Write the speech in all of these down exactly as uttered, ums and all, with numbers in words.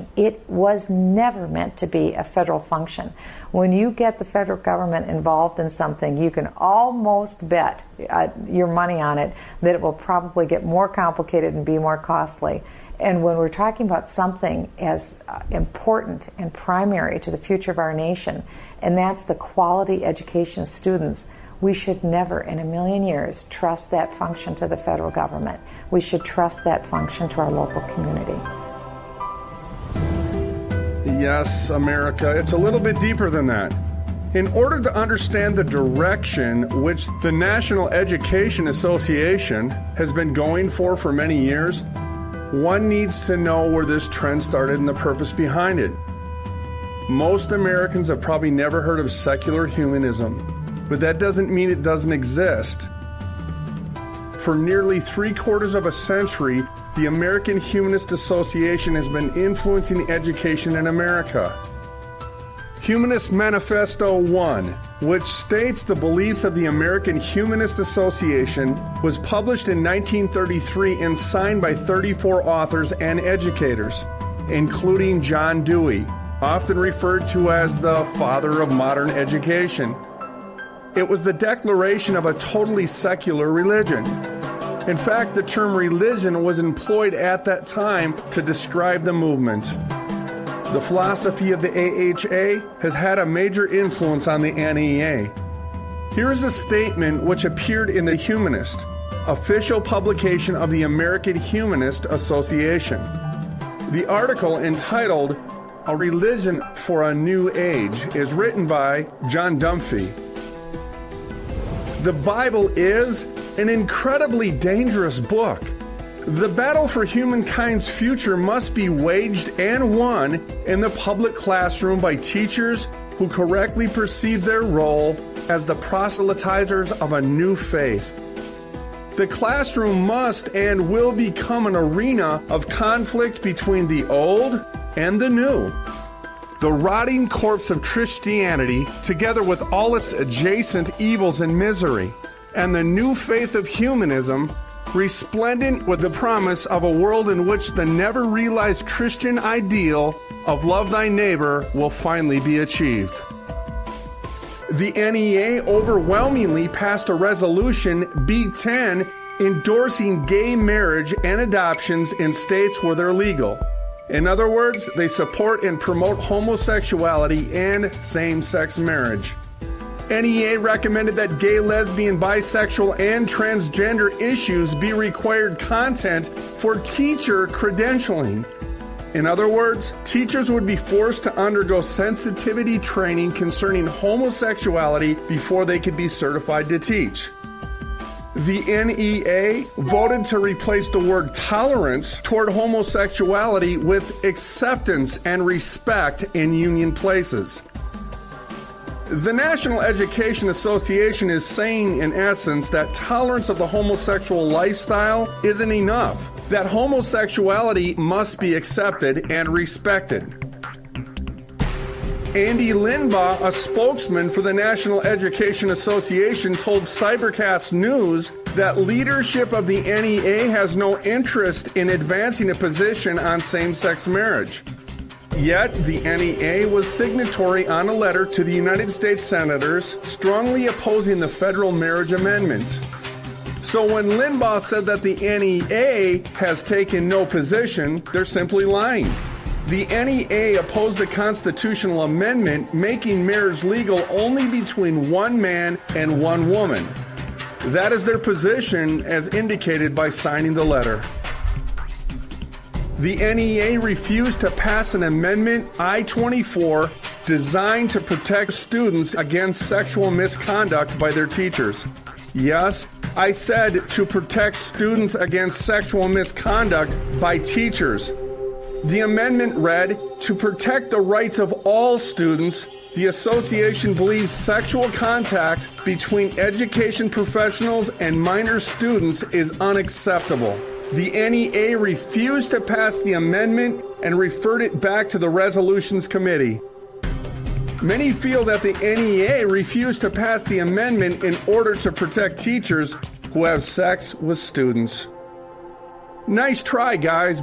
It was never meant to be a federal function. When you get the federal government involved in something, you can almost bet uh, your money on it that it will probably get more complicated and be more costly. And when we're talking about something as uh, important and primary to the future of our nation, and that's the quality education of students, we should never in a million years trust that function to the federal government. We should trust that function to our local community. Yes, America, it's a little bit deeper than that. In order to understand the direction which the National Education Association has been going for for many years, one needs to know where this trend started and the purpose behind it. Most Americans have probably never heard of secular humanism, but that doesn't mean it doesn't exist. For nearly three quarters of a century, the American Humanist Association has been influencing education in America. Humanist Manifesto one, which states the beliefs of the American Humanist Association, was published in nineteen thirty-three and signed by thirty-four authors and educators, including John Dewey, often referred to as the father of modern education. It was the declaration of a totally secular religion. In fact, the term religion was employed at that time to describe the movement. The philosophy of the A H A has had a major influence on the N E A. Here is a statement which appeared in The Humanist, official publication of the American Humanist Association. The article, entitled A Religion for a New Age, is written by John Dunphy. The Bible is an incredibly dangerous book. The battle for humankind's future must be waged and won in the public classroom by teachers who correctly perceive their role as the proselytizers of a new faith. The classroom must and will become an arena of conflict between the old and the new. The rotting corpse of Christianity, together with all its adjacent evils and misery, and the new faith of humanism, resplendent with the promise of a world in which the never-realized Christian ideal of love thy neighbor will finally be achieved. The N E A overwhelmingly passed a resolution, B ten, endorsing gay marriage and adoptions in states where they're legal. In other words, they support and promote homosexuality and same-sex marriage. N E A recommended that gay, lesbian, bisexual, and transgender issues be required content for teacher credentialing. In other words, teachers would be forced to undergo sensitivity training concerning homosexuality before they could be certified to teach. The N E A voted to replace the word tolerance toward homosexuality with acceptance and respect in union places. The National Education Association is saying, in essence, that tolerance of the homosexual lifestyle isn't enough, that homosexuality must be accepted and respected. Andy Limbaugh, a spokesman for the National Education Association, told Cybercast News that leadership of the N E A has no interest in advancing a position on same-sex marriage. Yet, the N E A was signatory on a letter to the United States Senators strongly opposing the federal marriage amendment. So when Limbaugh said that the N E A has taken no position, they're simply lying. The N E A opposed the constitutional amendment making marriage legal only between one man and one woman. That is their position as indicated by signing the letter. The N E A refused to pass an amendment, I twenty-four, designed to protect students against sexual misconduct by their teachers. Yes, I said to protect students against sexual misconduct by teachers. The amendment read, to protect the rights of all students, the association believes sexual contact between education professionals and minor students is unacceptable. The N E A refused to pass the amendment and referred it back to the Resolutions Committee. Many feel that the N E A refused to pass the amendment in order to protect teachers who have sex with students. Nice try, guys, but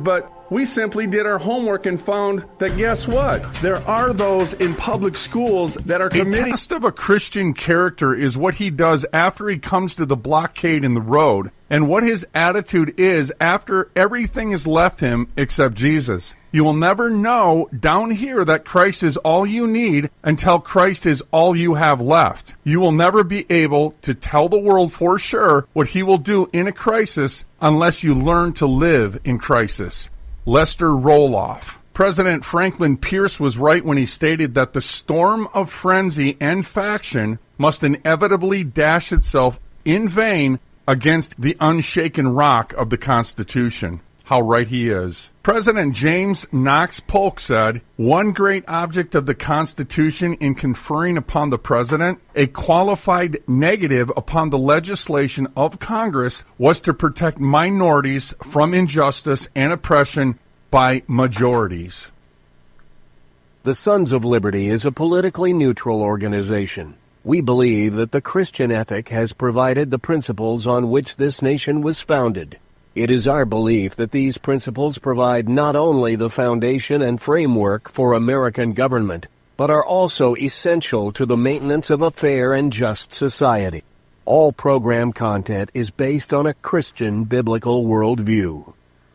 We simply did our homework and found that, guess what? There are those in public schools that are committing. A test of a Christian character is what he does after he comes to the blockade in the road, and what his attitude is after everything has left him except Jesus. You will never know down here that Christ is all you need until Christ is all you have left. You will never be able to tell the world for sure what he will do in a crisis unless you learn to live in crisis. Lester Roloff. President Franklin Pierce was right when he stated that the storm of frenzy and faction must inevitably dash itself in vain against the unshaken rock of the Constitution. How right he is. President James Knox Polk said, one great object of the Constitution in conferring upon the President a qualified negative upon the legislation of Congress was to protect minorities from injustice and oppression by majorities. The Sons of Liberty is a politically neutral organization. We believe that the Christian ethic has provided the principles on which this nation was founded. It is our belief that these principles provide not only the foundation and framework for American government, but are also essential to the maintenance of a fair and just society. All program content is based on a Christian biblical worldview.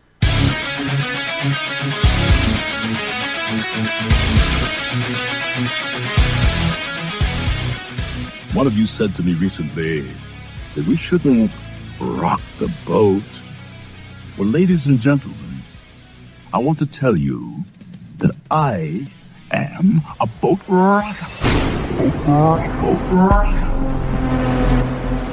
One of you said to me recently that we shouldn't rock the boat. Well, ladies and gentlemen, I want to tell you that I am a boat rocker. Boat rocker. Boat rocker.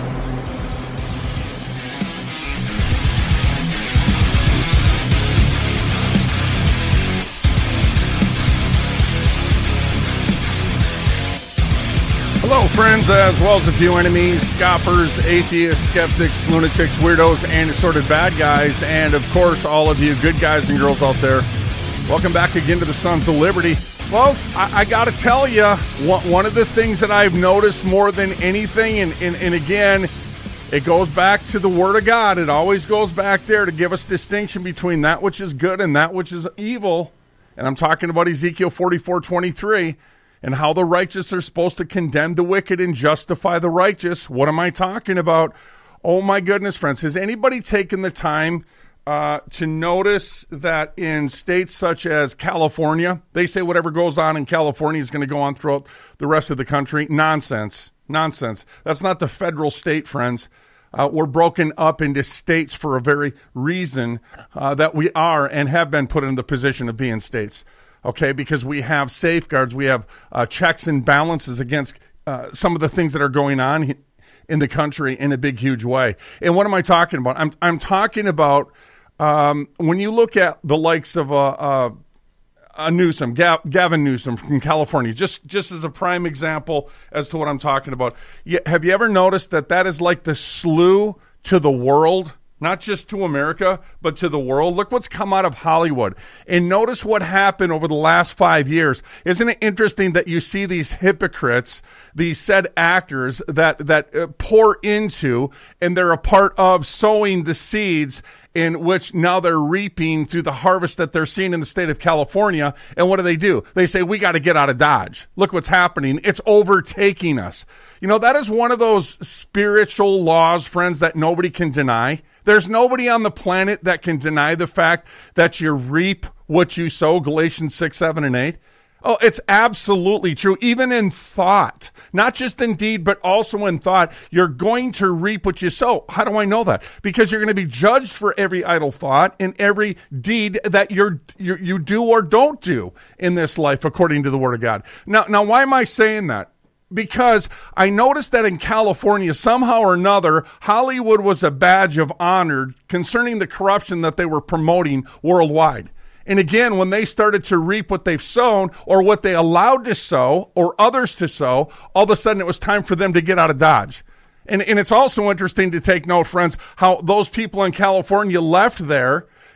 Hello, friends, as well as a few enemies, scoffers, atheists, skeptics, lunatics, weirdos, and assorted bad guys, and, of course, all of you good guys and girls out there. Welcome back again to the Sons of Liberty. Folks, I, I got to tell you, one, one of the things that I've noticed more than anything, and, and, and again, it goes back to the Word of God. It always goes back there to give us distinction between that which is good and that which is evil. And I'm talking about Ezekiel forty-four twenty-three. And how the righteous are supposed to condemn the wicked and justify the righteous. What am I talking about? Oh, my goodness, friends. Has anybody taken the time uh, to notice that in states such as California, they say whatever goes on in California is going to go on throughout the rest of the country? Nonsense. Nonsense. That's not the federal state, friends. Uh, we're broken up into states for a very reason uh, that we are and have been put in the position of being states. Okay, because we have safeguards, we have uh, checks and balances against uh, some of the things that are going on in the country in a big, huge way. And what am I talking about? I'm I'm talking about um, when you look at the likes of a, a, a Newsom, Gav, Gavin Newsom from California, just just as a prime example as to what I'm talking about. You, have you ever noticed that that is like the slew to the world? Not just to America, but to the world. Look what's come out of Hollywood. And notice what happened over the last five years. Isn't it interesting that you see these hypocrites, these said actors that, that uh, pour into and they're a part of sowing the seeds in which now they're reaping through the harvest that they're seeing in the state of California. And what do they do? They say, we got to get out of Dodge. Look what's happening. It's overtaking us. You know, that is one of those spiritual laws, friends, that nobody can deny. There's nobody on the planet that can deny the fact that you reap what you sow, Galatians six, seven, and eight. Oh, it's absolutely true. Even in thought, not just in deed, but also in thought, you're going to reap what you sow. How do I know that? Because you're going to be judged for every idle thought and every deed that you're, you you do or don't do in this life, according to the Word of God. Now, now, why am I saying that? Because I noticed that in California, somehow or another, Hollywood was a badge of honor concerning the corruption that they were promoting worldwide. And again, when they started to reap what they've sown or what they allowed to sow or others to sow, all of a sudden it was time for them to get out of Dodge. And, and it's also interesting to take note, friends, how those people in California left there,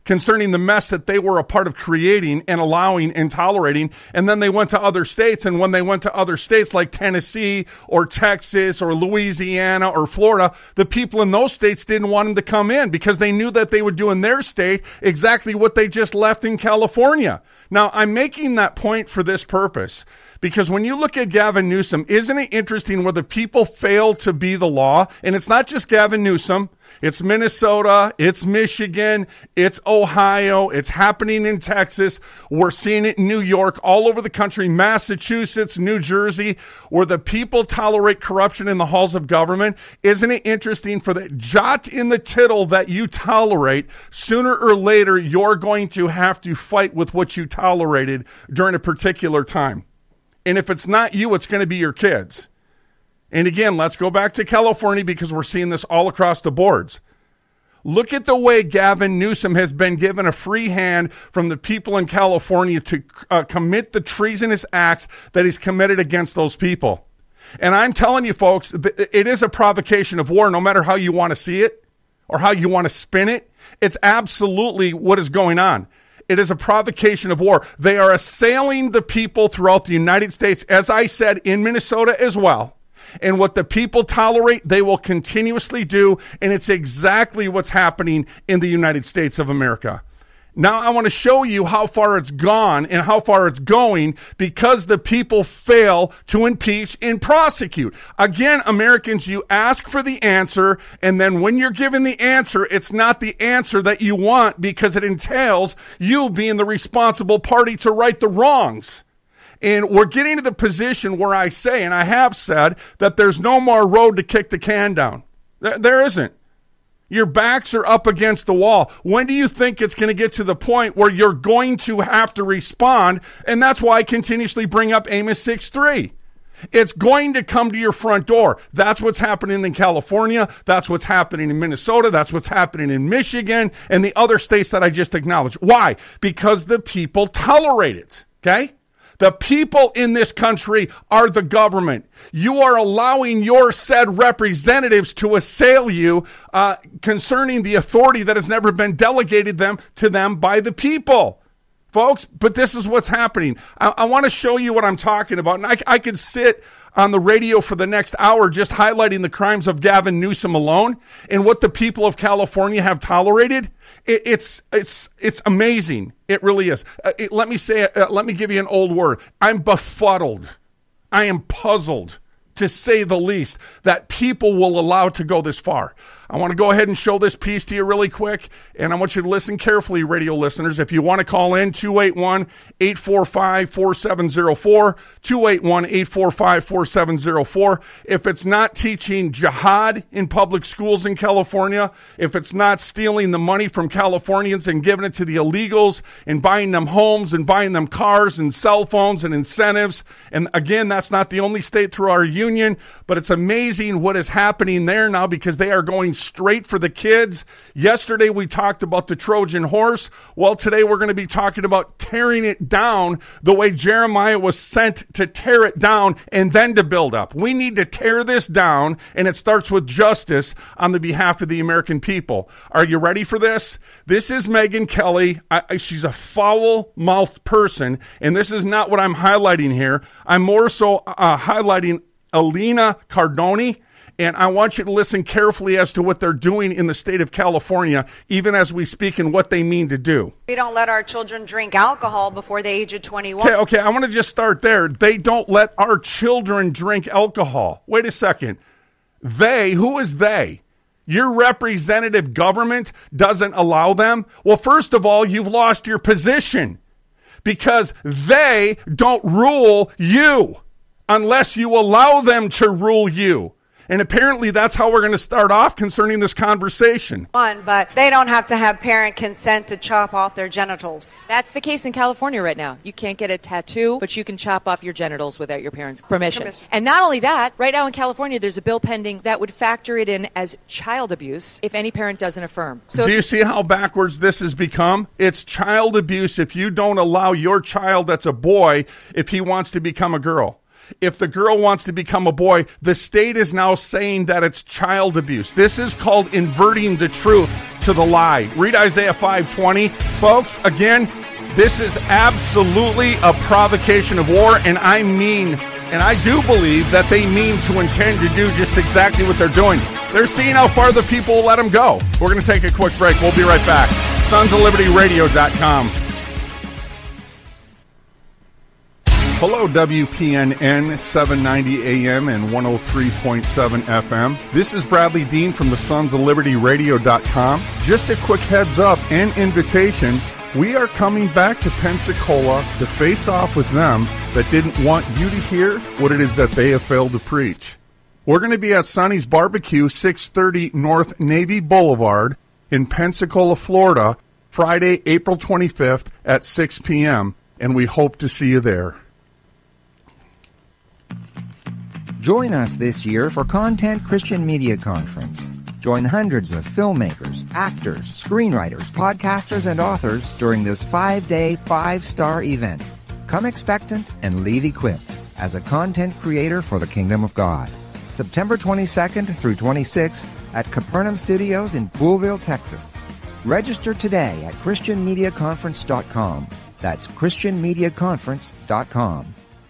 concerning the mess that they were a part of creating and allowing and tolerating. And then they went to other states. And when they went to other states like Tennessee or Texas or Louisiana or Florida, the people in those states didn't want them to come in because they knew that they would do in their state exactly what they just left in California. Now, I'm making that point for this purpose because when you look at Gavin Newsom, isn't it interesting where the people fail to be the law? And it's not just Gavin Newsom. It's Minnesota, it's Michigan, it's Ohio, it's happening in Texas. We're seeing it in New York, all over the country, Massachusetts, New Jersey, where the people tolerate corruption in the halls of government. Isn't it interesting for the jot in the tittle that you tolerate, sooner or later, you're going to have to fight with what you tolerated during a particular time. And if it's not you, it's going to be your kids. And again, let's go back to California because we're seeing this all across the boards. Look at the way Gavin Newsom has been given a free hand from the people in California to uh, commit the treasonous acts that he's committed against those people. And I'm telling you, folks, it is a provocation of war, no matter how you want to see it or how you want to spin it. It's absolutely what is going on. It is a provocation of war. They are assailing the people throughout the United States, as I said, in Minnesota as well. And what the people tolerate, they will continuously do. And it's exactly what's happening in the United States of America. Now I want to show you how far it's gone and how far it's going because the people fail to impeach and prosecute. Again, Americans, you ask for the answer, and then when you're given the answer, it's not the answer that you want because it entails you being the responsible party to right the wrongs. And we're getting to the position where I say, and I have said, that there's no more road to kick the can down. There, there isn't. Your backs are up against the wall. When do you think it's going to get to the point where you're going to have to respond? And that's why I continuously bring up Amos six three. It's going to come to your front door. That's what's happening in California. That's what's happening in Minnesota. That's what's happening in Michigan and the other states that I just acknowledged. Why? Because the people tolerate it. Okay? The people in this country are the government. You are allowing your said representatives to assail you uh, concerning the authority that has never been delegated them to them by the people. Folks, but this is what's happening. I, I want to show you what I'm talking about. And I, I could sit on the radio for the next hour just highlighting the crimes of Gavin Newsom alone and what the people of California have tolerated. It, it's it's it's amazing. It really is. Uh, it, let me say, uh, let me give you an old word. I'm befuddled. I am puzzled, to say the least, that people will allow to go this far. I want to go ahead and show this piece to you really quick, and I want you to listen carefully, radio listeners. If you want to call in, two eight one, eight four five, four seven zero four, two eight one, eight four five, four seven zero four. If it's not teaching jihad in public schools in California, if it's not stealing the money from Californians and giving it to the illegals and buying them homes and buying them cars and cell phones and incentives, and again, that's not the only state through our union, but it's amazing what is happening there now because they are going straight for the kids. Yesterday we talked about the Trojan horse. Well, today we're going to be talking about tearing it down the way Jeremiah was sent to tear it down and then to build up. We need to tear this down, and it starts with justice on the behalf of the American people. Are you ready for this? This is Megyn Kelly. I, I, she's a foul-mouthed person, and this is not what I'm highlighting here. I'm more so uh, highlighting Alina Cardoni. And I want you to listen carefully as to what they're doing in the state of California, even as we speak, and what they mean to do. We don't let our children drink alcohol before the age of twenty-one. Okay, okay, I want to just start there. They don't let our children drink alcohol. Wait a second. They, who is they? Your representative government doesn't allow them? Well, first of all, you've lost your position because they don't rule you unless you allow them to rule you. And apparently that's how we're going to start off concerning this conversation. One, but they don't have to have parent consent to chop off their genitals. That's the case in California right now. You can't get a tattoo, but you can chop off your genitals without your parents' permission. permission. And not only that, right now in California, there's a bill pending that would factor it in as child abuse if any parent doesn't affirm. So do you see how backwards this has become? It's child abuse if you don't allow your child that's a boy if he wants to become a girl. If the girl wants to become a boy, the state is now saying that it's child abuse. This is called inverting the truth to the lie. Read Isaiah five twenty. Folks, again, this is absolutely a provocation of war, and I mean, and I do believe that they mean to intend to do just exactly what they're doing. They're seeing how far the people will let them go. We're going to take a quick break. We'll be right back. sons of liberty radio dot com. Hello, W P N N seven ninety A M and one oh three point seven F M. This is Bradley Dean from the sons of liberty radio dot com. Just a quick heads up and invitation. We are coming back to Pensacola to face off with them that didn't want you to hear what it is that they have failed to preach. We're going to be at Sonny's Barbecue, six thirty North Navy Boulevard in Pensacola, Florida, Friday, April twenty-fifth at six p.m., and we hope to see you there. Join us this year for Content Christian Media Conference. Join hundreds of filmmakers, actors, screenwriters, podcasters, and authors during this five-day, five-star event. Come expectant and leave equipped as a content creator for the kingdom of God. September twenty-second through twenty-sixth at Capernaum Studios in Poolville, Texas. Register today at christian media conference dot com. That's christian media conference dot com.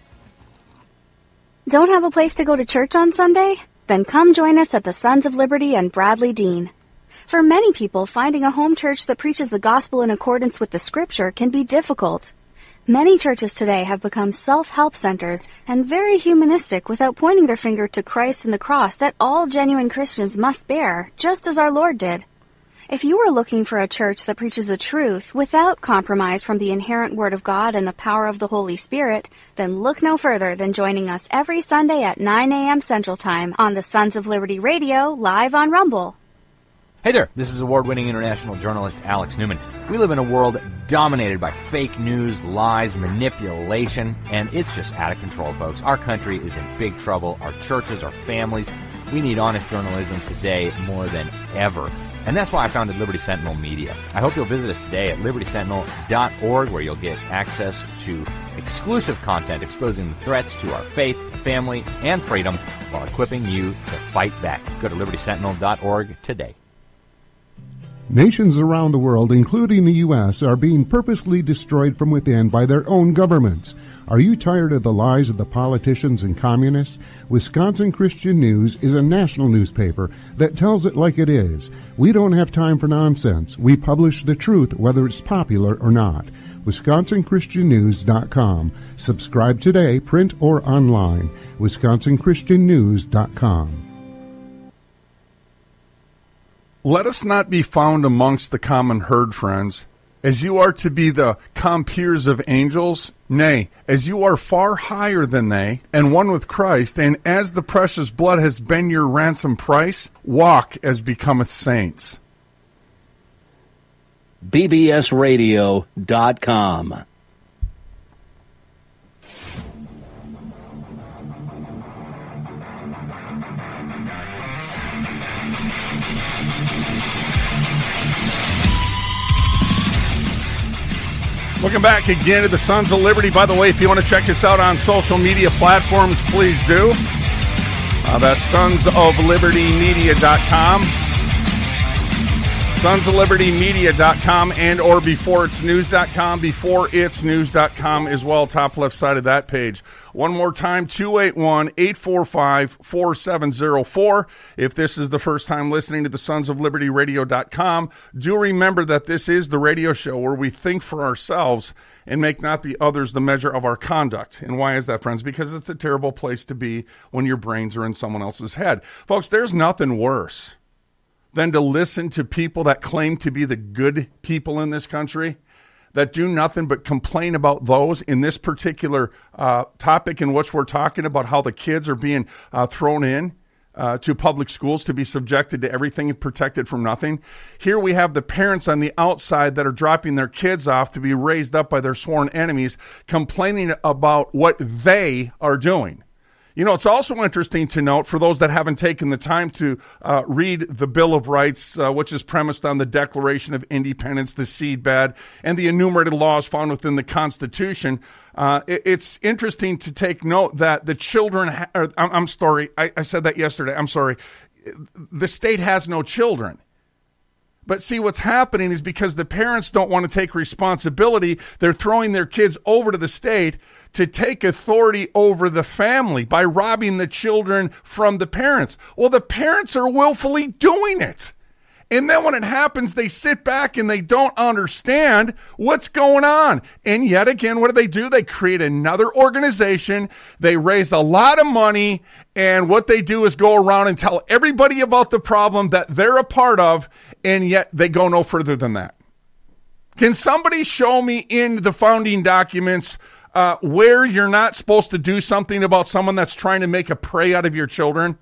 Don't have a place to go to church on Sunday? Then come join us at the Sons of Liberty and Bradley Dean. For many people, finding a home church that preaches the gospel in accordance with the scripture can be difficult. Many churches today have become self-help centers and very humanistic without pointing their finger to Christ and the cross that all genuine Christians must bear, just as our Lord did. If you are looking for a church that preaches the truth without compromise from the inherent Word of God and the power of the Holy Spirit, then look no further than joining us every Sunday at nine a.m. Central Time on the Sons of Liberty Radio, live on Rumble. Hey there, this is award-winning international journalist Alex Newman. We live in a world dominated by fake news, lies, manipulation, and it's just out of control, folks. Our country is in big trouble. Our churches, our families, we need honest journalism today more than ever. And that's why I founded Liberty Sentinel Media. I hope you'll visit us today at liberty sentinel dot org, where you'll get access to exclusive content exposing the threats to our faith, family, and freedom while equipping you to fight back. Go to liberty sentinel dot org today. Nations around the world, including the U S, are being purposely destroyed from within by their own governments. Are you tired of the lies of the politicians and communists? Wisconsin Christian News is a national newspaper that tells it like it is. We don't have time for nonsense. We publish the truth, whether it's popular or not. wisconsin christian news dot com. Subscribe today, print or online. wisconsin christian news dot com. Let us not be found amongst the common herd, friends, as you are to be the compeers of angels, nay, as you are far higher than they, and one with Christ, and as the precious blood has been your ransom price, walk as becometh saints. B B S radio dot com. Welcome back again to the Sons of Liberty. By the way, if you want to check us out on social media platforms, please do. Uh, that's sons of liberty media dot com. sons of liberty media dot com and or before it's news dot com, before it's news dot com as well, top left side of that page. One more time, two eight one, eight four five, four seven zero four. If this is the first time listening to the sons of liberty radio dot com, do remember that this is the radio show where we think for ourselves and make not the others the measure of our conduct. And why is that, friends? Because it's a terrible place to be when your brains are in someone else's head. Folks, there's nothing worse than to listen to people that claim to be the good people in this country, that do nothing but complain about those in this particular uh, topic in which we're talking about, how the kids are being uh, thrown in uh, to public schools to be subjected to everything and protected from nothing. Here we have the parents on the outside that are dropping their kids off to be raised up by their sworn enemies, complaining about what they are doing. You know, it's also interesting to note, for those that haven't taken the time to uh, read the Bill of Rights, uh, which is premised on the Declaration of Independence, the seedbed, and the enumerated laws found within the Constitution, uh, it, it's interesting to take note that the children, ha- or, I'm, I'm sorry, I, I said that yesterday, I'm sorry, the state has no children. But see, what's happening is because the parents don't want to take responsibility, they're throwing their kids over to the state to take authority over the family by robbing the children from the parents. Well, the parents are willfully doing it. And then when it happens, they sit back and they don't understand what's going on. And yet again, what do they do? They create another organization. They raise a lot of money. And what they do is go around and tell everybody about the problem that they're a part of. And yet they go no further than that. Can somebody show me in the founding documents uh, where you're not supposed to do something about someone that's trying to make a prey out of your children?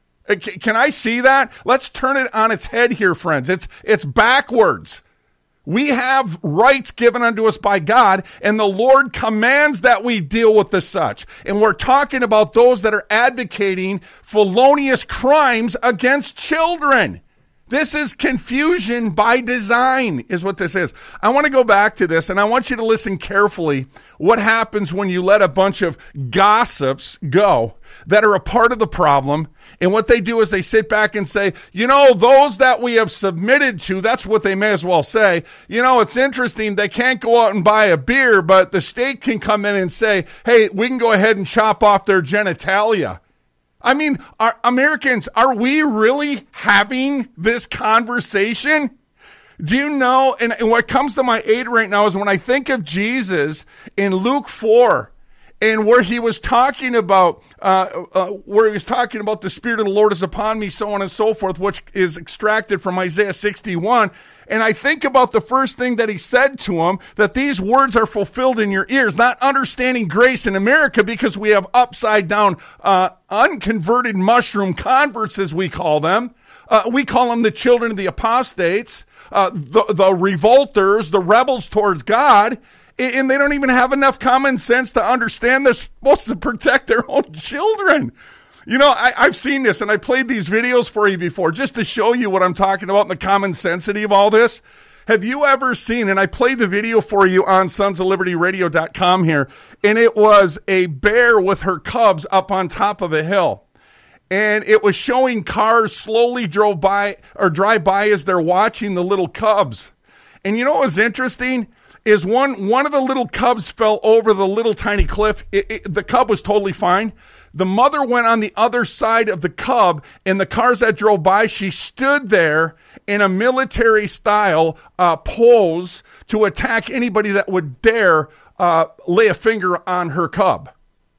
Can I see that? Let's turn it on its head here, friends. It's it's backwards. We have rights given unto us by God, and the Lord commands that we deal with the such. And we're talking about those that are advocating felonious crimes against children. This is confusion by design, is what this is. I want to go back to this, and I want you to listen carefully what happens when you let a bunch of gossips go that are a part of the problem. And what they do is they sit back and say, you know, those that we have submitted to, that's what they may as well say. You know, it's interesting. They can't go out and buy a beer, but the state can come in and say, hey, we can go ahead and chop off their genitalia. I mean, are Americans, are we really having this conversation? Do you know, and, and what comes to my aid right now is when I think of Jesus in Luke four, and where he was talking about, uh, uh, where he was talking about the Spirit of the Lord is upon me, so on and so forth, which is extracted from Isaiah sixty-one. And I think about the first thing that he said to him, that these words are fulfilled in your ears, not understanding grace in America because we have upside down, uh, unconverted mushroom converts, as we call them. Uh, we call them the children of the apostates, uh, the, the revolters, the rebels towards God. And they don't even have enough common sense to understand they're supposed to protect their own children. You know, I, I've seen this, and I played these videos for you before just to show you what I'm talking about and the common sensity of all this. Have you ever seen, and I played the video for you on sons of liberty radio dot com here, and it was a bear with her cubs up on top of a hill. And it was showing cars slowly drove by or drive by as they're watching the little cubs. And you know what was interesting? Is one one of the little cubs fell over the little tiny cliff. It, it, the cub was totally fine. The mother went on the other side of the cub, and the cars that drove by, she stood there in a military style uh, pose to attack anybody that would dare uh, lay a finger on her cub.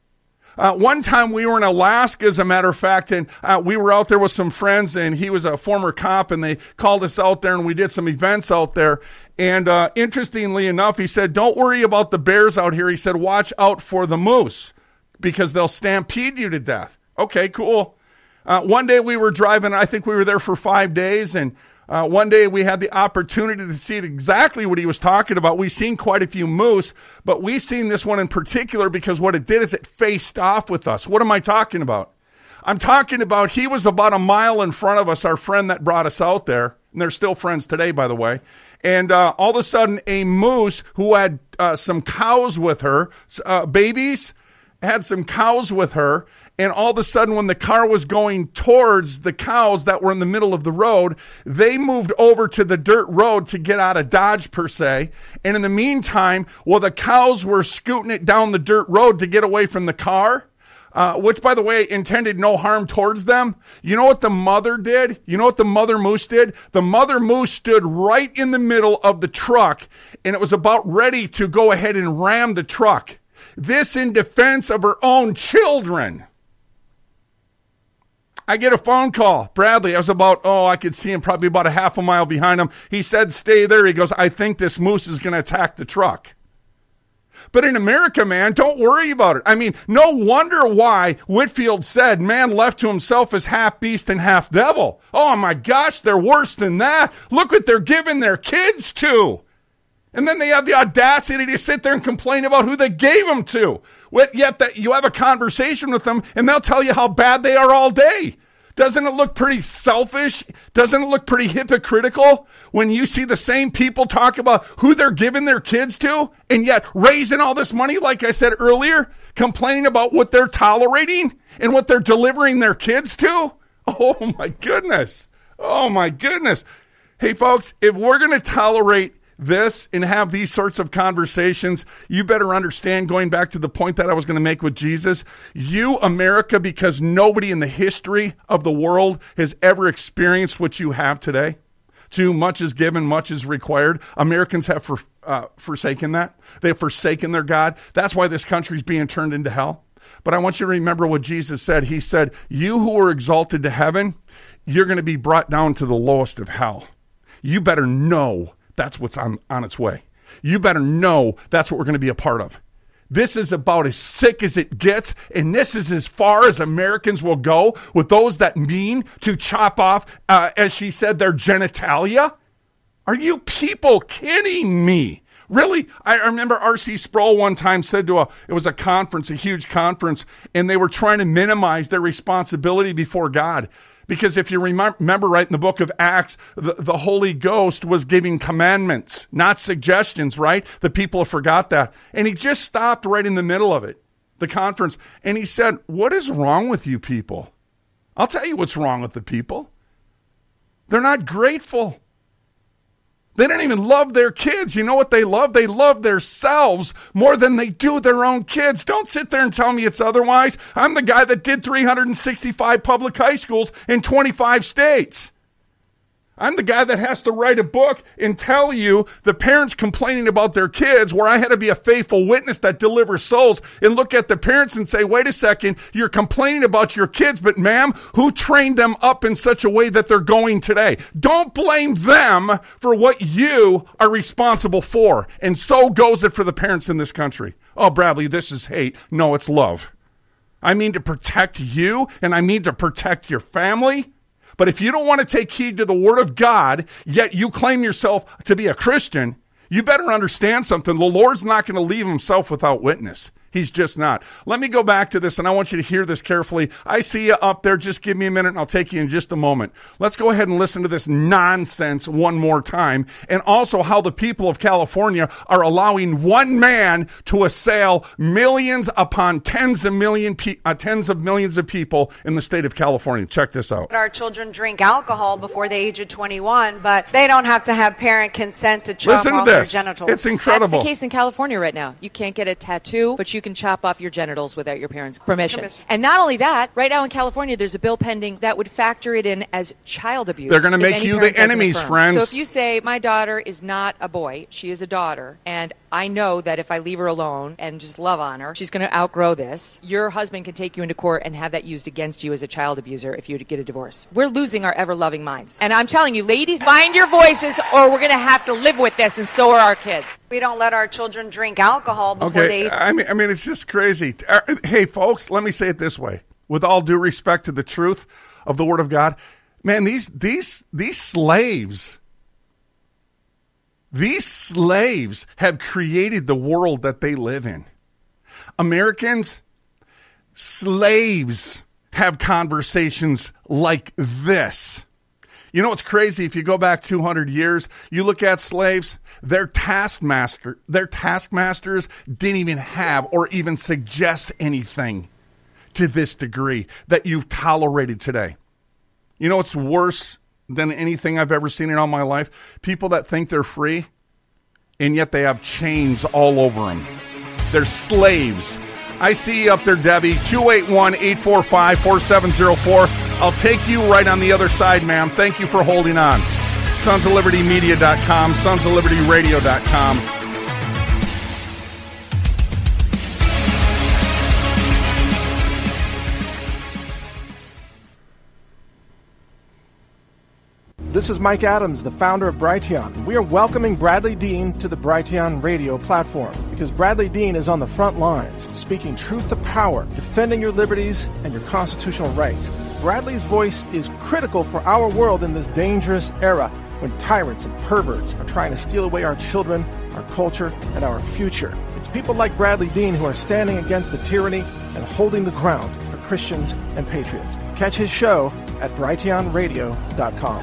Uh, one time we were in Alaska, as a matter of fact, and uh, we were out there with some friends, and he was a former cop, and they called us out there, and we did some events out there. And uh, interestingly enough, he said, don't worry about the bears out here. He said, watch out for the moose because they'll stampede you to death. Okay, cool. Uh, one day we were driving, I think we were there for five days, and Uh, one day we had the opportunity to see exactly what he was talking about. We seen quite a few moose, but we seen this one in particular because what it did is it faced off with us. What am I talking about? I'm talking about he was about a mile in front of us, our friend that brought us out there. And they're still friends today, by the way. And uh, all of a sudden, a moose who had uh, some cows with her, uh, babies, had some cows with her. And all of a sudden, when the car was going towards the cows that were in the middle of the road, they moved over to the dirt road to get out of Dodge, per se. And in the meantime, while the cows were scooting it down the dirt road to get away from the car, uh, which, by the way, intended no harm towards them, you know what the mother did? You know what the mother moose did? The mother moose stood right in the middle of the truck, and it was about ready to go ahead and ram the truck. This in defense of her own children. I get a phone call. Bradley, I was about, oh, I could see him probably about a half a mile behind him. He said, stay there. He goes, I think this moose is going to attack the truck. But in America, man, don't worry about it. I mean, no wonder why Whitefield said, man left to himself is half beast and half devil. Oh, my gosh, they're worse than that. Look what they're giving their kids to. And then they have the audacity to sit there and complain about who they gave them to. Yet that you have a conversation with them and they'll tell you how bad they are all day. Doesn't it look pretty selfish? Doesn't it look pretty hypocritical when you see the same people talk about who they're giving their kids to and yet raising all this money, like I said earlier, complaining about what they're tolerating and what they're delivering their kids to? Oh, my goodness. Oh, my goodness. Hey, folks, if we're going to tolerate this and have these sorts of conversations, you better understand, going back to the point that I was going to make with Jesus, you, America, because nobody in the history of the world has ever experienced what you have today. Too much is given, much is required. Americans have for, uh, forsaken that. They have forsaken their God. That's why this country is being turned into hell. But I want you to remember what Jesus said. He said, you who are exalted to heaven, you're going to be brought down to the lowest of hell. You better know that's what's on, on its way. You better know that's what we're going to be a part of. This is about as sick as it gets, and this is as far as Americans will go with those that mean to chop off, uh, as she said, their genitalia. Are you people kidding me? Really? I remember R C Sproul one time said to a, it was a conference, a huge conference, and they were trying to minimize their responsibility before God. Because if you remember right in the book of Acts, the, the Holy Ghost was giving commandments, not suggestions, right? The people have forgot that. And he just stopped right in the middle of it, the conference, and he said, what is wrong with you people? I'll tell you what's wrong with the people. They're not grateful. They don't even love their kids. You know what they love? They love themselves more than they do their own kids. Don't sit there and tell me it's otherwise. I'm the guy that did three hundred sixty-five public high schools in twenty-five states. I'm the guy that has to write a book and tell you the parents complaining about their kids, where I had to be a faithful witness that delivers souls, and look at the parents and say, wait a second, you're complaining about your kids, but ma'am, who trained them up in such a way that they're going today? Don't blame them for what you are responsible for. And so goes it for the parents in this country. Oh, Bradley, this is hate. No, it's love. I mean to protect you, and I mean to protect your family. But if you don't want to take heed to the word of God, yet you claim yourself to be a Christian, you better understand something. The Lord's not going to leave himself without witness. He's just not. Let me go back to this, and I want you to hear this carefully. I see you up there. Just give me a minute, and I'll take you in just a moment. Let's go ahead and listen to this nonsense one more time, and also how the people of California are allowing one man to assail millions upon tens of, million pe- uh, tens of millions of people in the state of California. Check this out. Our children drink alcohol before the age of twenty-one, but they don't have to have parent consent to chop listen to off this. their genitals. It's incredible. That's the case in California right now. You can't get a tattoo, but you You can chop off your genitals without your parents' permission. permission. And not only that, right now in California, there's a bill pending that would factor it in as child abuse. They're going to make you the enemies, friends. So if you say, my daughter is not a boy, she is a daughter, and I know that if I leave her alone and just love on her, she's going to outgrow this, your husband can take you into court and have that used against you as a child abuser if you get a divorce. We're losing our ever-loving minds. And I'm telling you, ladies, find your voices or we're going to have to live with this, and so are our kids. We don't let our children drink alcohol before okay. they... I mean, I mean, it's just crazy. Hey, folks, let me say it this way. With all due respect to the truth of the Word of God, man, these these these slaves, these slaves have created the world that they live in. Americans, slaves have conversations like this. You know what's crazy? If you go back two hundred years, you look at slaves, their taskmaster, their taskmasters didn't even have or even suggest anything to this degree that you've tolerated today. You know what's worse than anything I've ever seen in all my life? People that think they're free, and yet they have chains all over them. They're slaves. I see you up there, Debbie. two eight one, eight four five, four seven zero four. I'll take you right on the other side, ma'am. Thank you for holding on. sons of liberty media dot com, sons of liberty radio dot com. This is Mike Adams, the founder of Brighteon. We are welcoming Bradley Dean to the Brighteon radio platform because Bradley Dean is on the front lines, speaking truth to power, defending your liberties and your constitutional rights. Bradley's voice is critical for our world in this dangerous era when tyrants and perverts are trying to steal away our children, our culture, and our future. It's people like Bradley Dean who are standing against the tyranny and holding the ground for Christians and patriots. Catch his show at Brighteon radio dot com.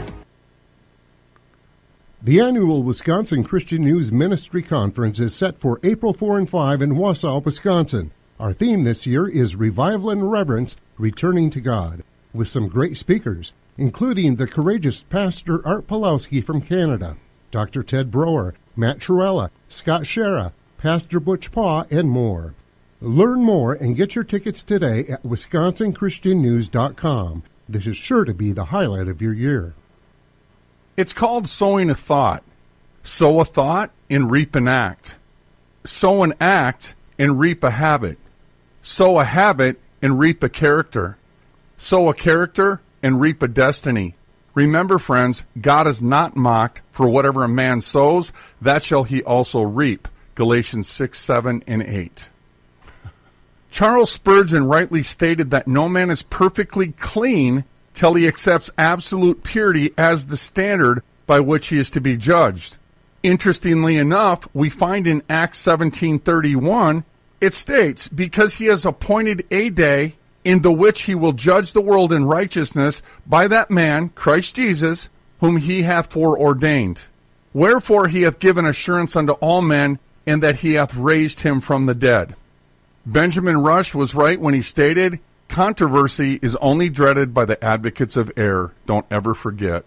The annual Wisconsin Christian News Ministry Conference is set for April fourth and fifth in Wausau, Wisconsin. Our theme this year is Revival and Reverence, Returning to God. with some great speakers, including the courageous Pastor Art Pawlowski from Canada, Doctor Ted Broer, Matt Trewhella, Scott Shera, Pastor Butch Paw, and more. Learn more and get your tickets today at wisconsin christian news dot com. This is sure to be the highlight of your year. It's called sowing a thought. Sow a thought and reap an act. Sow an act and reap a habit. Sow a habit and reap a character. Sow a character and reap a destiny. Remember, friends, God is not mocked, for whatever a man sows, that shall he also reap. Galatians six, seven, and eight. Charles Spurgeon rightly stated that no man is perfectly clean till he accepts absolute purity as the standard by which he is to be judged. Interestingly enough, we find in Acts seventeen thirty-one, it states, because he has appointed a day in the which he will judge the world in righteousness by that man, Christ Jesus, whom he hath foreordained. Wherefore he hath given assurance unto all men, and that he hath raised him from the dead. Benjamin Rush was right when he stated, controversy is only dreaded by the advocates of error. Don't ever forget.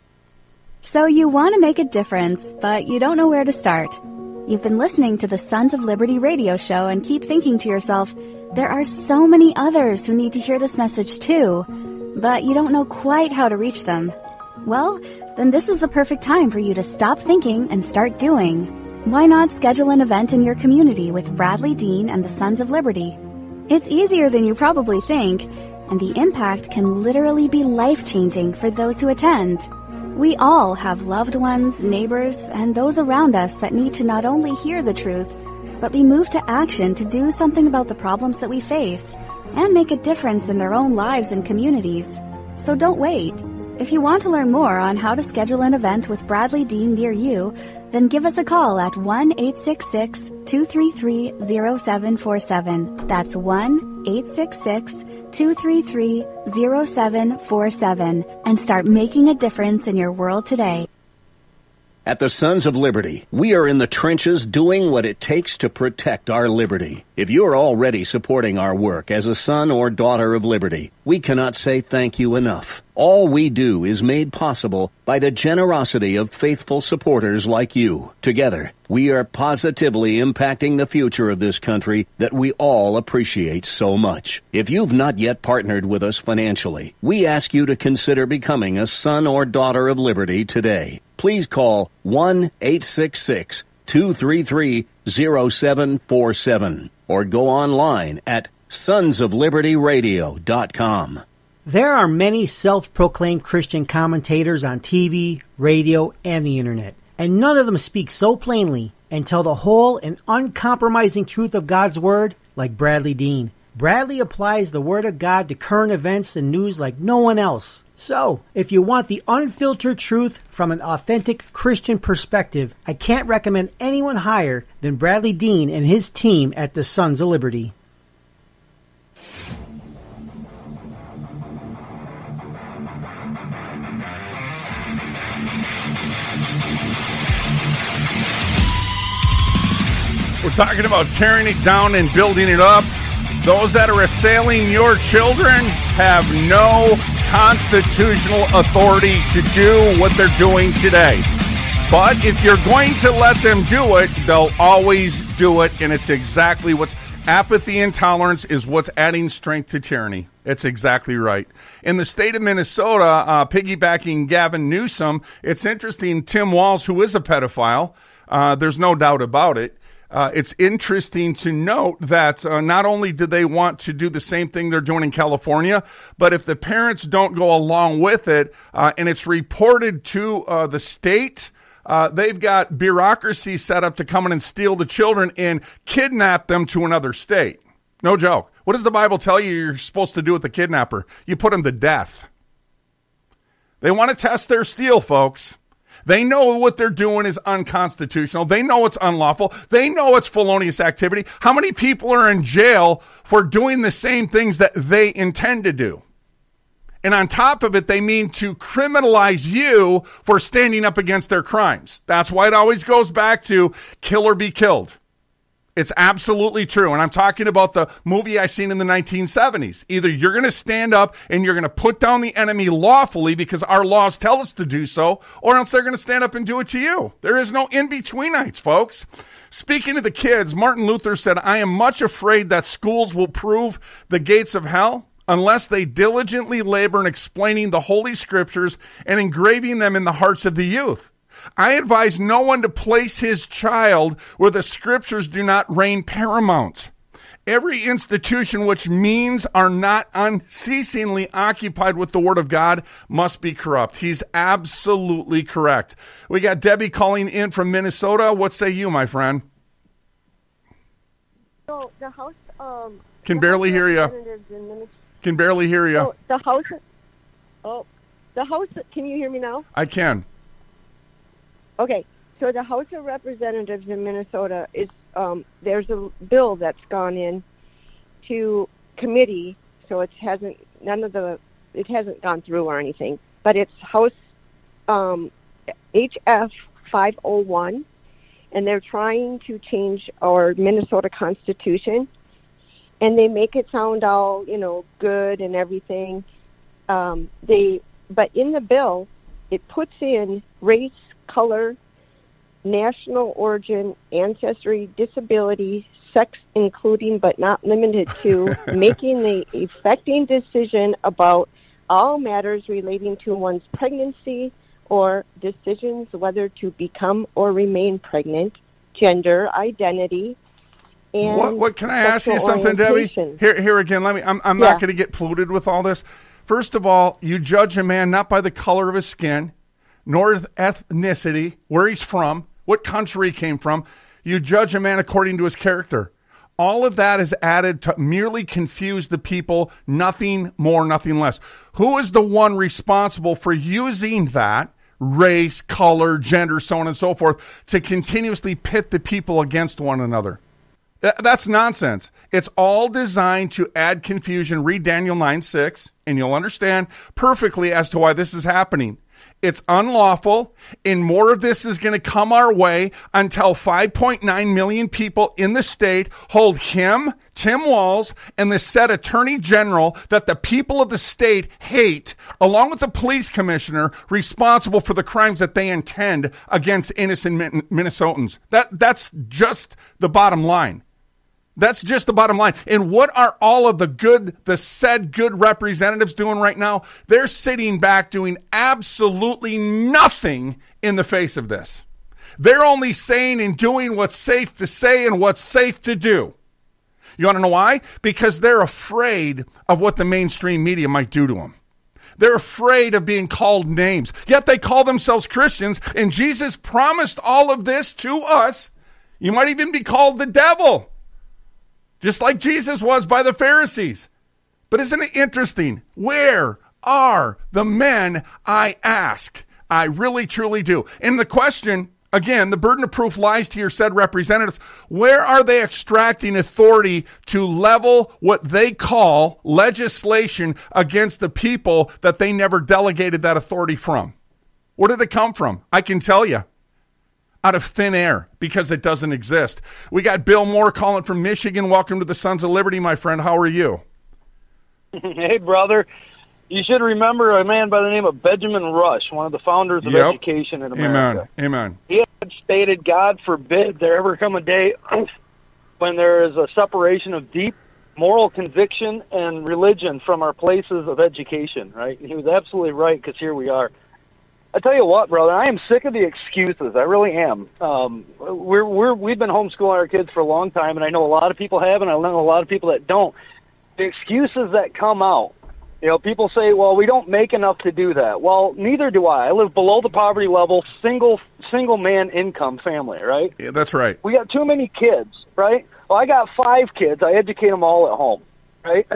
So you want to make a difference, but you don't know where to start. You've been listening to the Sons of Liberty radio show and keep thinking to yourself, there are so many others who need to hear this message too, but you don't know quite how to reach them. Well, then this is the perfect time for you to stop thinking and start doing. Why not schedule an event in your community with Bradley Dean and the Sons of Liberty? It's easier than you probably think, and the impact can literally be life-changing for those who attend. We all have loved ones, neighbors, and those around us that need to not only hear the truth, but be moved to action to do something about the problems that we face and make a difference in their own lives and communities. So don't wait. If you want to learn more on how to schedule an event with Bradley Dean near you, then give us a call at one eight six six, two three three, zero seven four seven. That's one eight six six, two three three, zero seven four seven and start making a difference in your world today. At the Sons of Liberty, we are in the trenches doing what it takes to protect our liberty. If you are already supporting our work as a son or daughter of liberty, we cannot say thank you enough. All we do is made possible by the generosity of faithful supporters like you. Together, we are positively impacting the future of this country that we all appreciate so much. If you've not yet partnered with us financially, we ask you to consider becoming a son or daughter of liberty today. Please call one eight six six, two three three, zero seven four seven or go online at sons of liberty radio dot com. There are many self-proclaimed Christian commentators on T V, radio, and the internet, and none of them speak so plainly and tell the whole and uncompromising truth of God's Word like Bradley Dean. Bradley applies the Word of God to current events and news like no one else. So, if you want the unfiltered truth from an authentic Christian perspective, I can't recommend anyone higher than Bradley Dean and his team at the Sons of Liberty. We're talking about tearing it down and building it up. Those that are assailing your children have no constitutional authority to do what they're doing today. But if you're going to let them do it, they'll always do it, and it's exactly what's... Apathy and intolerance is what's adding strength to tyranny. It's exactly right. In the state of Minnesota, uh, piggybacking Gavin Newsom, it's interesting, Tim Walz, who is a pedophile, uh, there's no doubt about it, Uh, it's interesting to note that uh, not only do they want to do the same thing they're doing in California, but if the parents don't go along with it, uh, and it's reported to uh, the state, uh, they've got bureaucracy set up to come in and steal the children and kidnap them to another state. No joke. What does the Bible tell you you're supposed to do with the kidnapper? You put him to death. They want to test their steel, folks. They know what they're doing is unconstitutional. They know it's unlawful. They know it's felonious activity. How many people are in jail for doing the same things that they intend to do? And on top of it, they mean to criminalize you for standing up against their crimes. That's why it always goes back to kill or be killed. It's absolutely true. And I'm talking about the movie I seen in the nineteen seventies. Either you're going to stand up and you're going to put down the enemy lawfully because our laws tell us to do so, or else they're going to stand up and do it to you. There is no in-betweenites, folks. Speaking of the kids, Martin Luther said, I am much afraid that schools will prove the gates of hell unless they diligently labor in explaining the Holy Scriptures and engraving them in the hearts of the youth. I advise no one to place his child where the Scriptures do not reign paramount. Every institution which means are not unceasingly occupied with the Word of God must be corrupt. He's absolutely correct. We got Debbie calling in from Minnesota. What say you, my friend? So the House um, can the barely House hear you. Can barely hear you. So the House. Oh, the House. Can you hear me now? I can. Okay, so the House of Representatives in Minnesota is um, there's a bill that's gone in to committee, so it hasn't none of the it hasn't gone through or anything, but it's House um, H F five oh one, and they're trying to change our Minnesota Constitution, and they make it sound all you know good and everything. Um, they but in the bill, it puts in race, color, national origin, ancestry, disability, sex, including but not limited to, making the effecting decision about all matters relating to one's pregnancy or decisions whether to become or remain pregnant, gender, identity, and what, what can I ask you something, Debbie? Here, here again. Let me. I'm, I'm yeah. not going to get polluted with all this. First of all, you judge a man not by the color of his skin, nor ethnicity, where he's from, what country he came from. You judge a man according to his character. All of that is added to merely confuse the people, nothing more, nothing less. Who is the one responsible for using that, race, color, gender, so on and so forth, to continuously pit the people against one another? That's nonsense. It's all designed to add confusion. Read Daniel nine six, and you'll understand perfectly as to why this is happening. It's unlawful, and more of this is going to come our way until five point nine million people in the state hold him, Tim Walz, and the said attorney general that the people of the state hate, along with the police commissioner responsible for the crimes that they intend against innocent Minnesotans. That, that's just the bottom line. That's just the bottom line. And what are all of the good, the said good representatives doing right now? They're sitting back doing absolutely nothing in the face of this. They're only saying and doing what's safe to say and what's safe to do. You want to know why? Because they're afraid of what the mainstream media might do to them. They're afraid of being called names. Yet they call themselves Christians, and Jesus promised all of this to us. You might even be called the devil, just like Jesus was by the Pharisees. But isn't it interesting? Where are the men, I ask? I really, truly do. And the question, again, the burden of proof lies to your said representatives. Where are they extracting authority to level what they call legislation against the people that they never delegated that authority from? Where did it come from? I can tell you. Out of thin air, because it doesn't exist. We got Bill Moore calling from Michigan. Welcome to the Sons of Liberty, my friend. How are you? Hey, brother. You should remember a man by the name of Benjamin Rush, one of the founders of yep. education in America. Amen. Amen. He had stated, God forbid there ever come a day when there is a separation of deep moral conviction and religion from our places of education, right? And he was absolutely right, because here we are. I tell you what, brother, I am sick of the excuses. I really am. Um, we're, we're, we've been homeschooling our kids for a long time, and I know a lot of people have, and I know a lot of people that don't. The excuses that come out, you know, people say, well, we don't make enough to do that. Well, neither do I. I live below the poverty level, single single man income family, right? Yeah, that's right. We got too many kids, right? Well, I got five kids. I educate them all at home, right?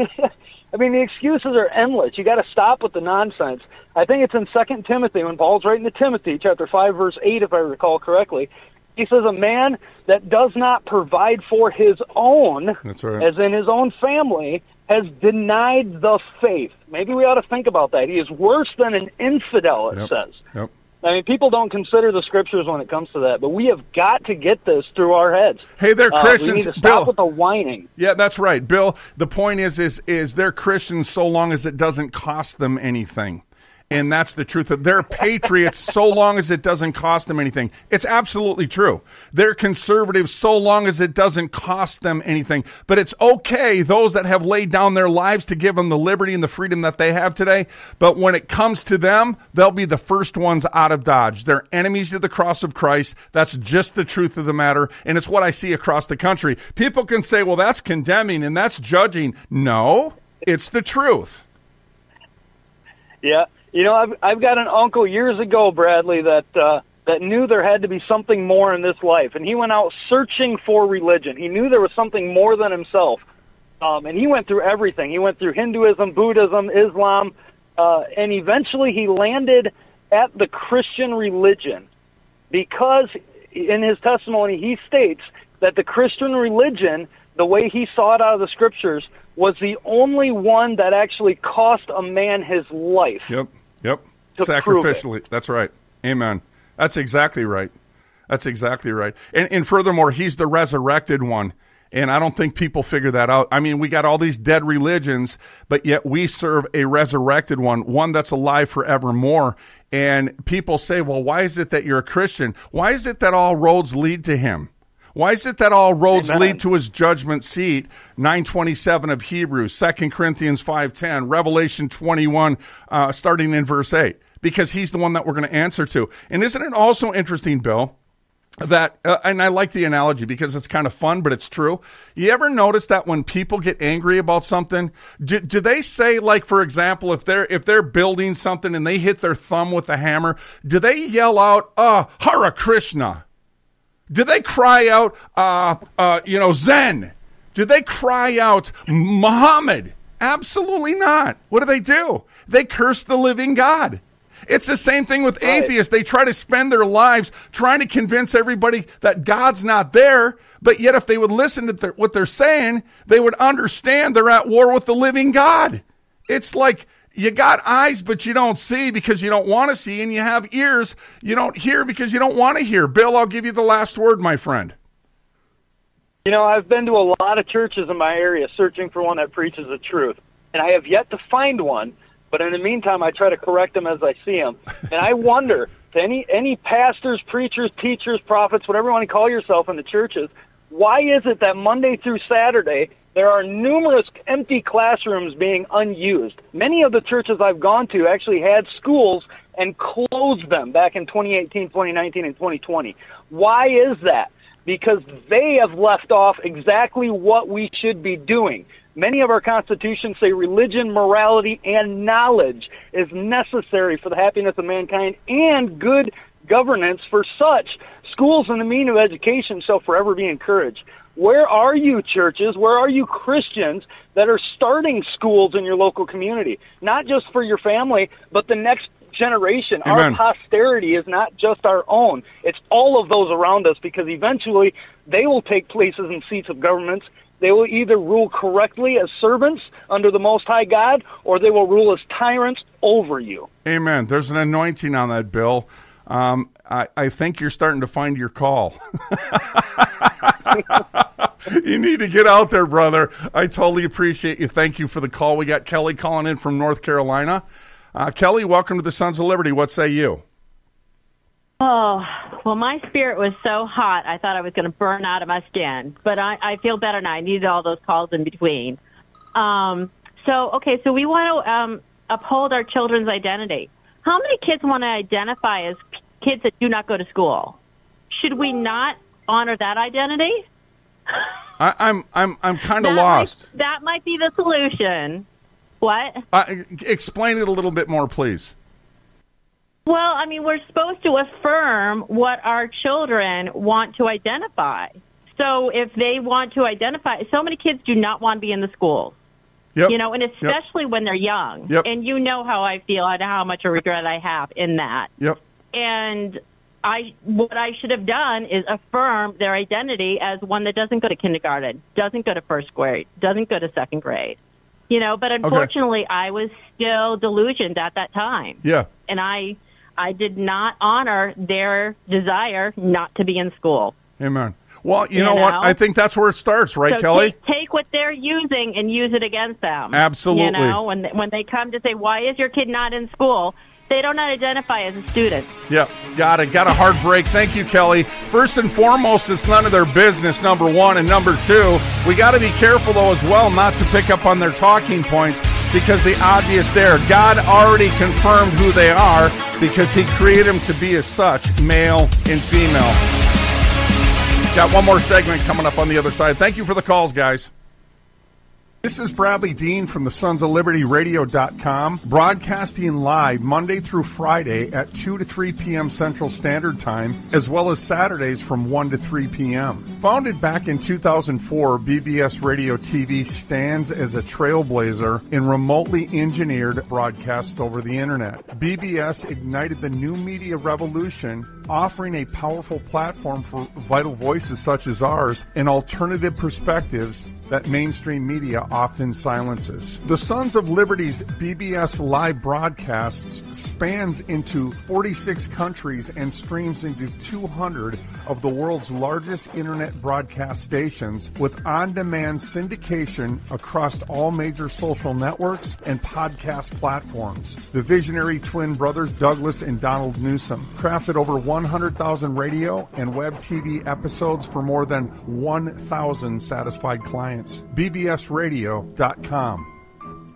I mean, the excuses are endless. You got to stop with the nonsense. I think it's in Second Timothy when Paul's writing to Timothy, chapter five, verse eight, if I recall correctly. He says, a man that does not provide for his own, That's right. as in his own family, has denied the faith. Maybe we ought to think about that. He is worse than an infidel, it yep. says. Yep. I mean, people don't consider the scriptures when it comes to that, but we have got to get this through our heads. Hey, they're uh, Christians. We need to stop Bill, with the whining. Yeah, that's right, Bill. The point is, is, is they're Christians so long as it doesn't cost them anything. And that's the truth. They're patriots so long as it doesn't cost them anything. It's absolutely true. They're conservatives so long as it doesn't cost them anything. But it's okay, those that have laid down their lives to give them the liberty and the freedom that they have today. But when it comes to them, they'll be the first ones out of Dodge. They're enemies to the cross of Christ. That's just the truth of the matter. And it's what I see across the country. People can say, well, that's condemning and that's judging. No, it's the truth. Yeah. You know, I've I've got an uncle years ago, Bradley, that uh, that knew there had to be something more in this life, and he went out searching for religion. He knew there was something more than himself, um, and he went through everything. He went through Hinduism, Buddhism, Islam, uh, and eventually he landed at the Christian religion because, in his testimony, he states that the Christian religion, the way he saw it out of the scriptures, was the only one that actually cost a man his life. Yep. Yep. To Sacrificially. That's right. Amen. That's exactly right. That's exactly right. And, and furthermore, he's the resurrected one. And I don't think people figure that out. I mean, we got all these dead religions, but yet we serve a resurrected one, one that's alive forevermore. And people say, well, why is it that you're a Christian? Why is it that all roads lead to him? Why is it that all roads Amen. lead to his judgment seat? nine twenty-seven of Hebrews, Second Corinthians five ten, Revelation twenty-one, uh, starting in verse eight, because he's the one that we're going to answer to. And isn't it also interesting, Bill, that, uh, and I like the analogy because it's kind of fun, but it's true. You ever notice that when people get angry about something, do, do they say, like, for example, if they're, if they're building something and they hit their thumb with a hammer, do they yell out, uh, Hare Krishna? Do they cry out, uh, uh, you know, Zen? Do they cry out, Muhammad? Absolutely not. What do they do? They curse the living God. It's the same thing with right. atheists. They try to spend their lives trying to convince everybody that God's not there, but yet if they would listen to their, what they're saying, they would understand they're at war with the living God. It's like, you got eyes, but you don't see because you don't want to see, and you have ears, you don't hear because you don't want to hear. Bill, I'll give you the last word, my friend. You know, I've been to a lot of churches in my area searching for one that preaches the truth, and I have yet to find one, but in the meantime, I try to correct them as I see them. And I wonder, to any, any pastors, preachers, teachers, prophets, whatever you want to call yourself in the churches, why is it that Monday through Saturday there are numerous empty classrooms being unused? Many of the churches I've gone to actually had schools and closed them back in twenty eighteen, twenty nineteen, and twenty twenty. Why is that? Because they have left off exactly what we should be doing. Many of our constitutions say religion, morality, and knowledge is necessary for the happiness of mankind and good governance. For such, schools and the means of education shall forever be encouraged. Where are you, churches? Where are you, Christians, that are starting schools in your local community? Not just for your family, but the next generation. Amen. Our posterity is not just our own. It's all of those around us, because eventually they will take places and seats of governments. They will either rule correctly as servants under the Most High God, or they will rule as tyrants over you. Amen. There's an anointing on that, Bill. Um, I, I think you're starting to find your call. You need to get out there, brother. I totally appreciate you. Thank you for the call. We got Kelly calling in from North Carolina. Uh, Kelly, welcome to the Sons of Liberty. What say you? Oh, well, my spirit was so hot, I thought I was going to burn out of my skin. But I, I feel better now. I needed all those calls in between. Um, so, okay, so we want to um, uphold our children's identity. How many kids want to identify as kids that do not go to school? Should we not honor that identity? I, I'm I'm I'm kind of lost. Might, that might be the solution. What? Uh, explain it a little bit more, please. Well, I mean, we're supposed to affirm what our children want to identify. So if they want to identify, so many kids do not want to be in the schools. Yep. You know, and especially yep. when they're young. Yep. And you know how I feel and how much a regret I have in that. Yep. And I, what I should have done is affirm their identity as one that doesn't go to kindergarten, doesn't go to first grade, doesn't go to second grade. You know, but unfortunately, okay. I was still delusioned at that time. Yeah. And I, I did not honor their desire not to be in school. Amen. Well, you, You know, know? what? I think that's where it starts, right, so Kelly? Take, take what they're using and use it against them. Absolutely. You know, when when they come to say, "Why is your kid not in school?" They don't identify as a student. Yep, got it. Got a hard break. Thank you, Kelly. First and foremost, it's none of their business, number one. And number two, we got to be careful, though, as well, not to pick up on their talking points, because the obvious there, God already confirmed who they are because he created them to be as such, male and female. Got one more segment coming up on the other side. Thank you for the calls, guys. This is Bradley Dean from the Sons of Liberty Radio dot com, broadcasting live Monday through Friday at two to three p.m. Central Standard Time, as well as Saturdays from one to three p.m. Founded back in two thousand four, B B S Radio T V stands as a trailblazer in remotely engineered broadcasts over the Internet. B B S ignited the new media revolution, offering a powerful platform for vital voices such as ours and alternative perspectives that mainstream media often silences. The Sons of Liberty's B B S live broadcasts spans into forty-six countries and streams into two hundred of the world's largest internet broadcast stations, with on-demand syndication across all major social networks and podcast platforms. The visionary twin brothers Douglas and Donald Newsom crafted over one hundred thousand radio and web T V episodes for more than one thousand satisfied clients. B B S radio dot com.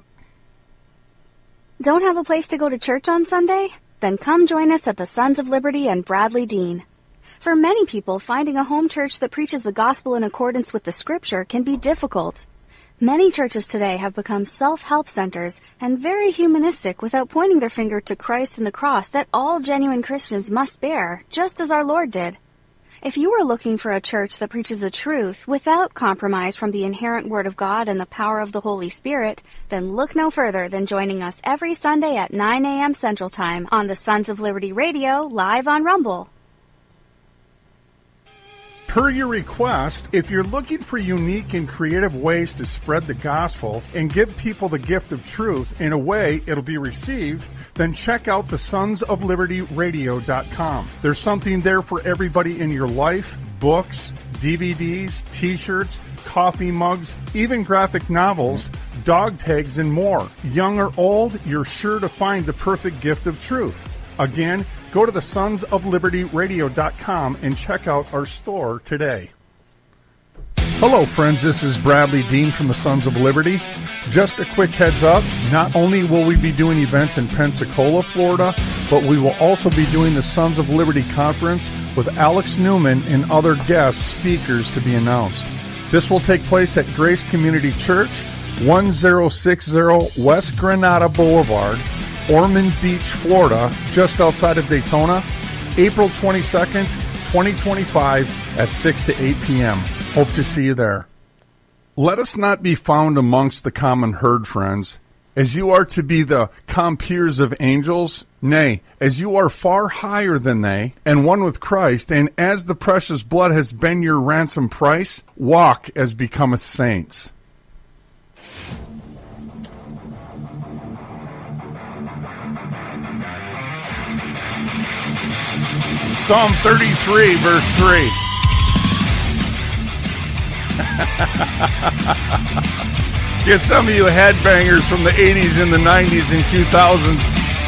Don't have a place to go to church on Sunday? Then come join us at the Sons of Liberty and Bradley Dean. For many people, finding a home church that preaches the gospel in accordance with the scripture can be difficult. Many churches today have become self-help centers and very humanistic without pointing their finger to Christ and the cross that all genuine Christians must bear, just as our Lord did. If you are looking for a church that preaches the truth without compromise from the inherent Word of God and the power of the Holy Spirit, then look no further than joining us every Sunday at nine a.m. Central Time on the Sons of Liberty Radio, live on Rumble. Per your request, if you're looking for unique and creative ways to spread the gospel and give people the gift of truth in a way it'll be received, then check out the Sons of Liberty Radio dot com. There's something there for everybody in your life: books, D V Ds, t-shirts, coffee mugs, even graphic novels, dog tags, and more. Young or old, you're sure to find the perfect gift of truth. Again, go to the Sons of Liberty Radio dot com and check out our store today. Hello, friends. This is Bradley Dean from the Sons of Liberty. Just a quick heads up, not only will we be doing events in Pensacola, Florida, but we will also be doing the Sons of Liberty Conference with Alex Newman and other guest speakers to be announced. This will take place at Grace Community Church, one thousand sixty West Granada Boulevard, Ormond Beach, Florida, just outside of Daytona, April twenty-second, twenty twenty-five at six to eight p.m. Hope to see you there. Let us not be found amongst the common herd, friends, as you are to be the compeers of angels, nay, as you are far higher than they, and one with Christ, and as the precious blood has been your ransom price, walk as becometh saints. Psalm thirty-three, verse three. Get some of you headbangers from the eighties and the nineties and two thousands.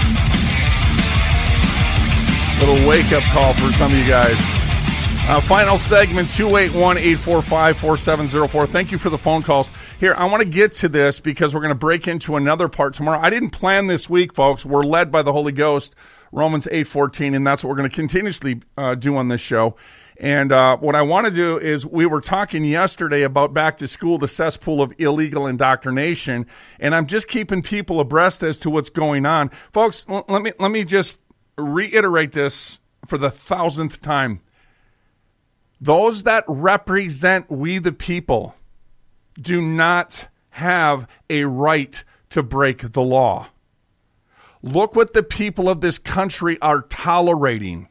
Little wake-up call for some of you guys. Uh, final segment, two eight one, eight four five, four seven zero four. Thank you for the phone calls. Here, I want to get to this because we're going to break into another part tomorrow. I didn't plan this week, folks. We're led by the Holy Ghost, Romans eight fourteen, and that's what we're going to continuously uh, do on this show. And uh, what I want to do is, we were talking yesterday about back to school, the cesspool of illegal indoctrination, and I'm just keeping people abreast as to what's going on. Folks, l- let me let me just reiterate this for the thousandth time. Those that represent we the people do not have a right to break the law. Look what the people of this country are tolerating.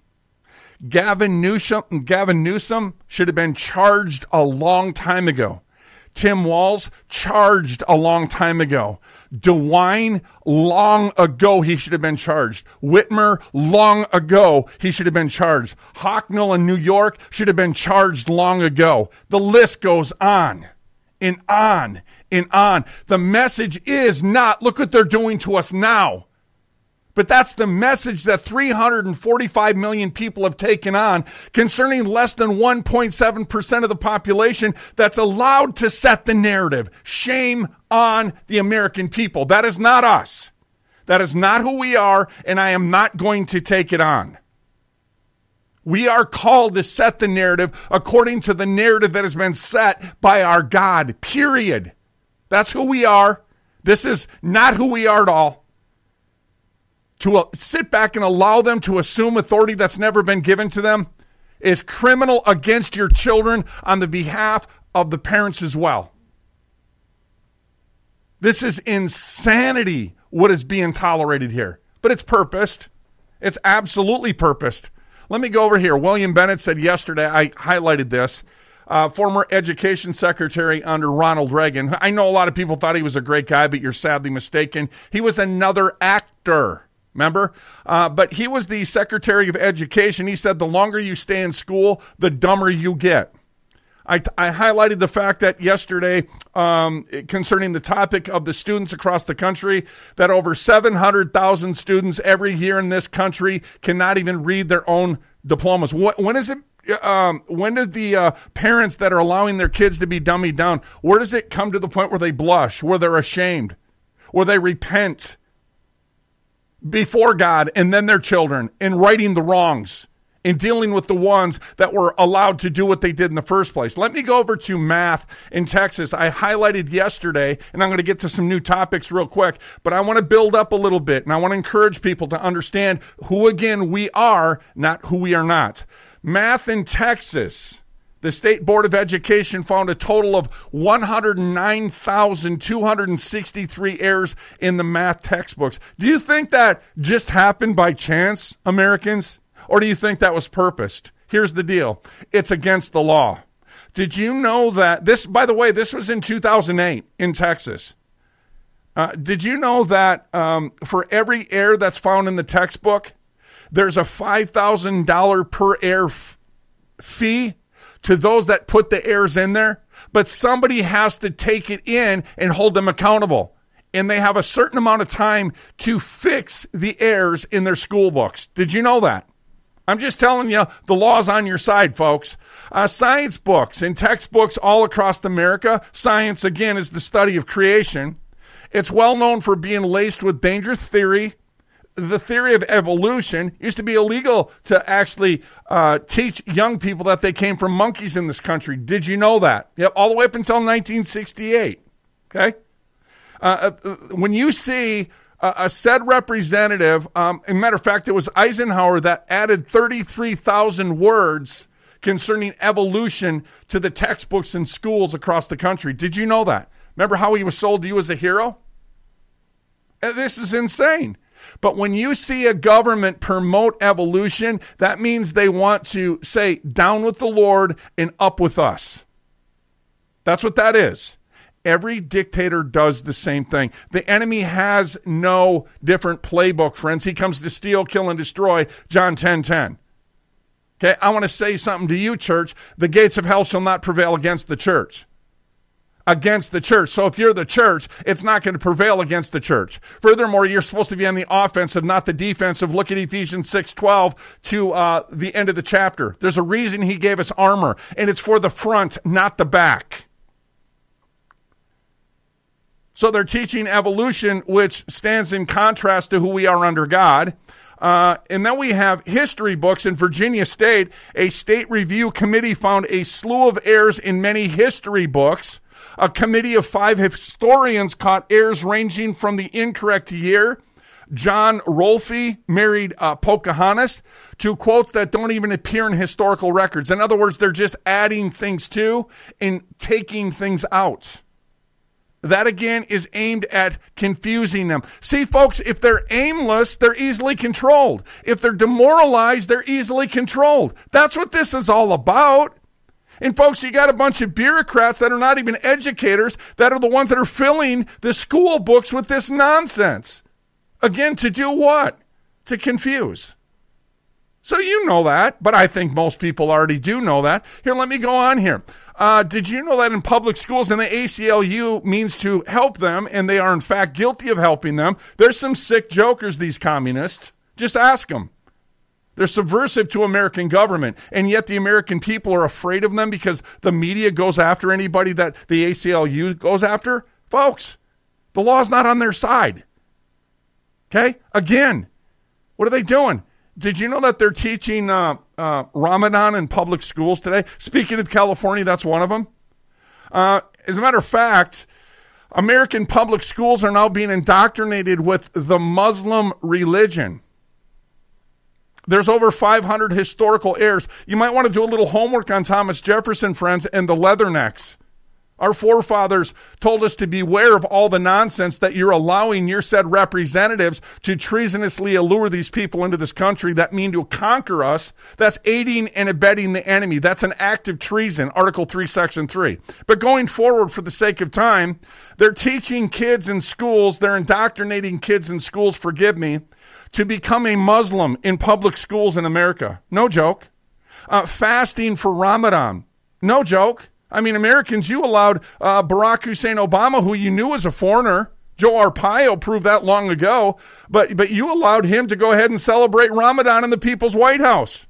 Gavin Newsom, Gavin Newsom should have been charged a long time ago. Tim Walz, charged a long time ago. DeWine, long ago, he should have been charged. Whitmer, long ago, he should have been charged. Hocknell in New York should have been charged long ago. The list goes on and on and on. The message is not, look what they're doing to us now. But that's the message that three hundred forty-five million people have taken on concerning less than one point seven percent of the population that's allowed to set the narrative. Shame on the American people. That is not us. That is not who we are, and I am not going to take it on. We are called to set the narrative according to the narrative that has been set by our God, period. That's who we are. This is not who we are at all. To uh, sit back and allow them to assume authority that's never been given to them is criminal against your children on the behalf of the parents as well. This is insanity, what is being tolerated here. But it's purposed. It's absolutely purposed. Let me go over here. William Bennett said yesterday, I highlighted this, uh, former education secretary under Ronald Reagan. I know a lot of people thought he was a great guy, but you're sadly mistaken. He was another actor. Remember? Uh, but he was the Secretary of Education. He said the longer you stay in school, the dumber you get. I, I highlighted the fact that yesterday um, concerning the topic of the students across the country, that over seven hundred thousand students every year in this country cannot even read their own diplomas. What, when is it? Um, when did the uh, parents that are allowing their kids to be dummied down, where does it come to the point where they blush, where they're ashamed, where they repent before God and then their children in righting the wrongs, in dealing with the ones that were allowed to do what they did in the first place? Let me go over to math in Texas. I highlighted yesterday, and I'm going to get to some new topics real quick, but I want to build up a little bit, and I want to encourage people to understand who, again, we are, not who we are not. Math in Texas. The State Board of Education found a total of one hundred nine thousand two hundred sixty-three errors in the math textbooks. Do you think that just happened by chance, Americans? Or do you think that was purposed? Here's the deal. It's against the law. Did you know that this, by the way, this was in two thousand eight in Texas. Uh, did you know that um, for every error that's found in the textbook, there's a five thousand dollars per error f- fee to those that put the errors in there, but somebody has to take it in and hold them accountable. And they have a certain amount of time to fix the errors in their school books. Did you know that? I'm just telling you, the law's on your side, folks. Uh, science books and textbooks all across America. Science, again, is the study of creation. It's well known for being laced with dangerous theory. The theory of evolution used to be illegal to actually uh, teach young people that they came from monkeys in this country. Did you know that? Yep, all the way up until nineteen sixty-eight. Okay? Uh, uh, when you see uh, a said representative, um, as a matter of fact, it was Eisenhower that added thirty-three thousand words concerning evolution to the textbooks in schools across the country. Did you know that? Remember how he was sold to you as a hero? Uh, this is insane. But when you see a government promote evolution, that means they want to say, down with the Lord and up with us. That's what that is. Every dictator does the same thing. The enemy has no different playbook, friends. He comes to steal, kill, and destroy, John ten ten. Okay, I want to say something to you, church. The gates of hell shall not prevail against the church. Against the church. So if you're the church, it's not going to prevail against the church. Furthermore, you're supposed to be on the offensive, not the defensive. Look at Ephesians six twelve to uh, the end of the chapter. There's a reason he gave us armor, and it's for the front, not the back. So they're teaching evolution, which stands in contrast to who we are under God. Uh, and then we have history books. In Virginia State, a state review committee found a slew of errors in many history books. A committee of five historians caught errors ranging from the incorrect year, John Rolfe married uh, Pocahontas, to quotes that don't even appear in historical records. In other words, they're just adding things to and taking things out. That, again, is aimed at confusing them. See, folks, if they're aimless, they're easily controlled. If they're demoralized, they're easily controlled. That's what this is all about. And folks, you got a bunch of bureaucrats that are not even educators that are the ones that are filling the school books with this nonsense. Again, to do what? To confuse. So you know that, but I think most people already do know that. Here, let me go on here. Uh, did you know that in public schools, and the A C L U means to help them, and they are in fact guilty of helping them, there's some sick jokers, these communists. Just ask them. They're subversive to American government, and yet the American people are afraid of them because the media goes after anybody that the A C L U goes after. Folks, the law's not on their side. Okay? Again, what are they doing? Did you know that they're teaching uh, uh, Ramadan in public schools today? Speaking of California, that's one of them. Uh, as a matter of fact, American public schools are now being indoctrinated with the Muslim religion. There's over five hundred historical errors. You might want to do a little homework on Thomas Jefferson, friends, and the Leathernecks. Our forefathers told us to beware of all the nonsense that you're allowing your said representatives to treasonously allure these people into this country that mean to conquer us. That's aiding and abetting the enemy. That's an act of treason, Article three, Section three. But going forward, for the sake of time, they're teaching kids in schools, they're indoctrinating kids in schools, forgive me, to become a Muslim in public schools in America. No joke. Uh, fasting for Ramadan. No joke. I mean, Americans, you allowed uh, Barack Hussein Obama, who you knew was a foreigner. Joe Arpaio proved that long ago. But but you allowed him to go ahead and celebrate Ramadan in the People's White House.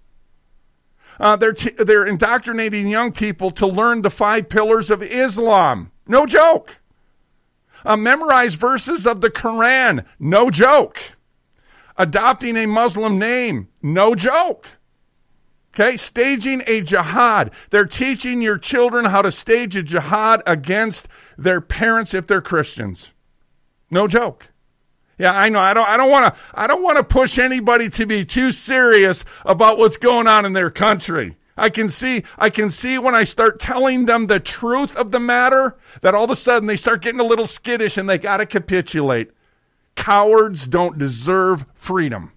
Uh, they're, t- they're indoctrinating young people to learn the five pillars of Islam. No joke. Uh, memorize verses of the Quran. No joke. Adopting a Muslim name. No joke. Okay, staging a jihad. They're teaching your children how to stage a jihad against their parents if they're Christians. No joke. Yeah, I know. I don't I don't want to I don't want to push anybody to be too serious about what's going on in their country. I can see I can see when I start telling them the truth of the matter that all of a sudden they start getting a little skittish and they got to capitulate. Cowards don't deserve freedom.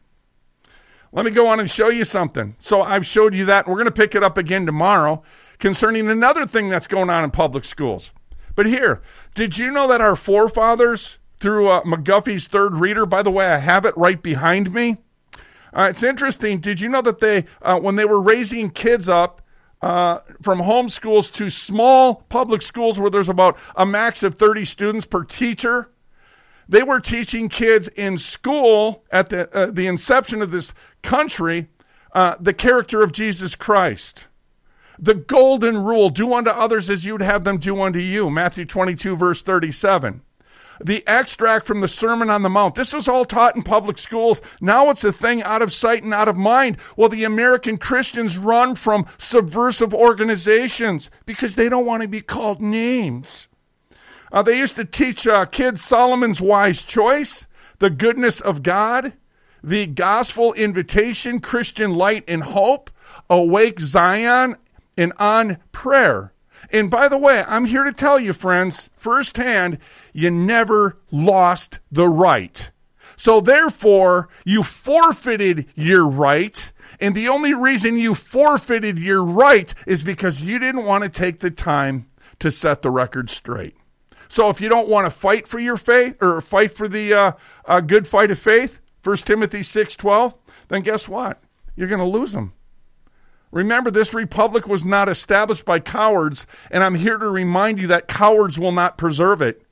Let me go on and show you something. So I've showed you that. We're going to pick it up again tomorrow concerning another thing that's going on in public schools. But here, did you know that our forefathers, through uh, McGuffey's Third Reader, by the way, I have it right behind me. Uh, it's interesting. Did you know that they, uh, when they were raising kids up uh, from home schools to small public schools where there's about a max of thirty students per teacher, they were teaching kids in school at the uh, the inception of this country uh, the character of Jesus Christ. The golden rule, do unto others as you'd have them do unto you, Matthew twenty-two, verse thirty-seven. The extract from the Sermon on the Mount. This was all taught in public schools. Now it's a thing out of sight and out of mind. Well, the American Christians run from subversive organizations because they don't want to be called names. Uh, they used to teach uh, kids Solomon's wise choice, the goodness of God, the gospel invitation, Christian light and hope, awake Zion, and on prayer. And by the way, I'm here to tell you, friends, firsthand, you never lost the right. So therefore, you forfeited your right. And the only reason you forfeited your right is because you didn't want to take the time to set the record straight. So if you don't want to fight for your faith or fight for the uh, uh, good fight of faith, First Timothy six twelve, then guess what? You're going to lose them. Remember, this republic was not established by cowards, and I'm here to remind you that cowards will not preserve it.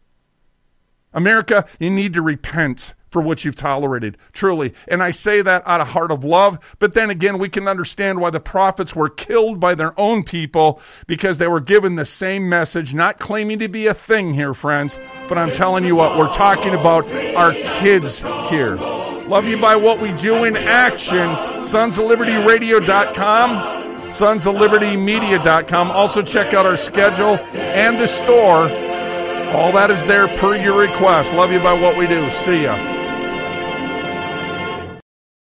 America, you need to repent for what you've tolerated, truly. And I say that out of heart of love, but then again, we can understand why the prophets were killed by their own people, because they were given the same message, not claiming to be a thing here, friends, but I'm telling you what, we're talking about our kids here. Love you by what we do in action. sons of liberty radio dot com, sons of liberty media dot com. Also check out our schedule and the store. All that is there per your request. Love you by what we do. See ya.